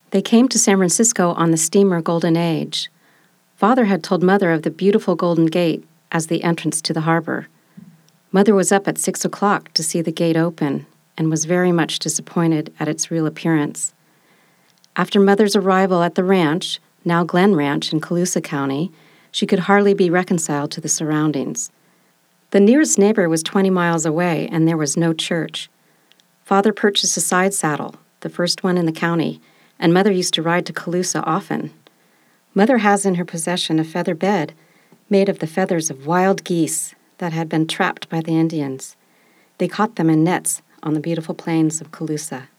They came to San Francisco on the steamer Golden Age. Father had told Mother of the beautiful Golden Gate as the entrance to the harbor. Mother was up at 6 o'clock to see the gate open and was very much disappointed at its real appearance. After Mother's arrival at the ranch, now Glen Ranch in Colusa County, she could hardly be reconciled to the surroundings. The nearest neighbor was 20 miles away, and there was no church. Father purchased a side saddle, the first one in the county, and Mother used to ride to Colusa often. Mother has in her possession a feather bed made of the feathers of wild geese that had been trapped by the Indians. They caught them in nets on the beautiful plains of Colusa.